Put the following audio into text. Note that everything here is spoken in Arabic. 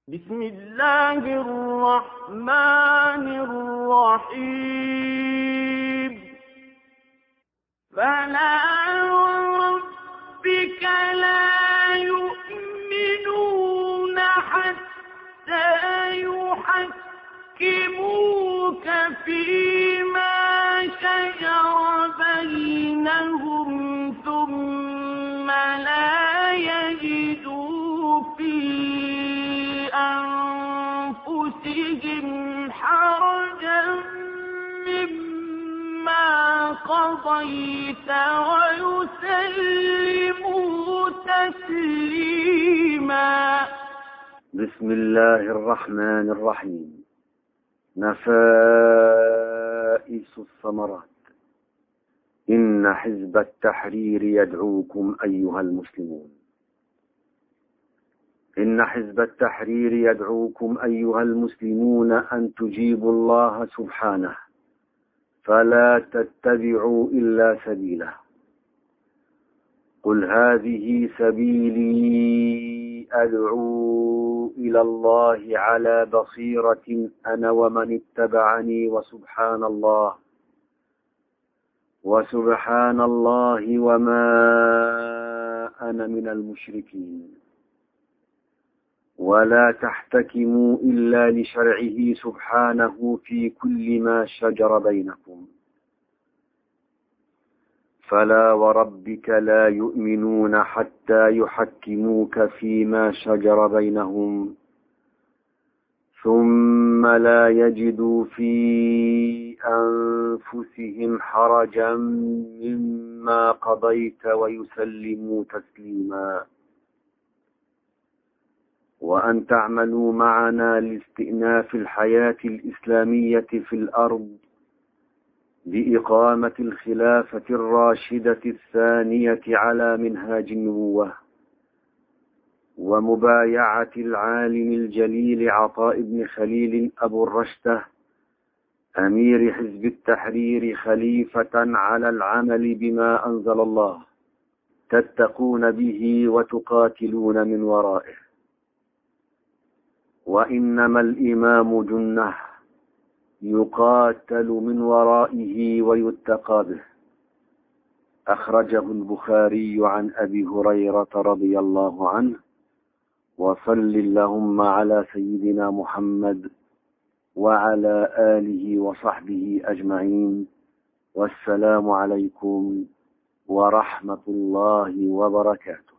بسم الله الرحمن الرحيم. فلا وربك لا يؤمنون حتى يحكموك فيما شجر بينهم ثم لا يجدوا في أنفسهم حرجا مما قضيت ويسلموا تسليما. بسم الله الرحمن الرحيم. نفائس الثمرات. إن حزب التحرير يدعوكم أيها المسلمون. إن حزب التحرير يدعوكم أيها المسلمون أن تجيبوا الله سبحانه، فلا تتبعوا إلا سبيله. قل هذه سبيلي أدعو إلى الله على بصيرة أنا ومن اتبعني وسبحان الله وما أنا من المشركين. ولا تحتكموا إلا لشرعه سبحانه في كل ما شجر بينكم. فلا وربك لا يؤمنون حتى يحكموك فيما شجر بينهم ثم لا يجدوا في أنفسهم حرجا مما قضيت ويسلموا تسليما. وأن تعملوا معنا لاستئناف الحياة الإسلامية في الأرض بإقامة الخلافة الراشدة الثانية على منهاج النبوة، ومبايعة العالم الجليل عطاء بن خليل أبو الرشدة أمير حزب التحرير خليفة على العمل بما أنزل الله، تتقون به وتقاتلون من ورائه. وإنما الإمام جنة يقاتل من ورائه ويتقى به. أخرجه البخاري عن أبي هريرة رضي الله عنه. وصل اللهم على سيدنا محمد وعلى آله وصحبه أجمعين. والسلام عليكم ورحمة الله وبركاته.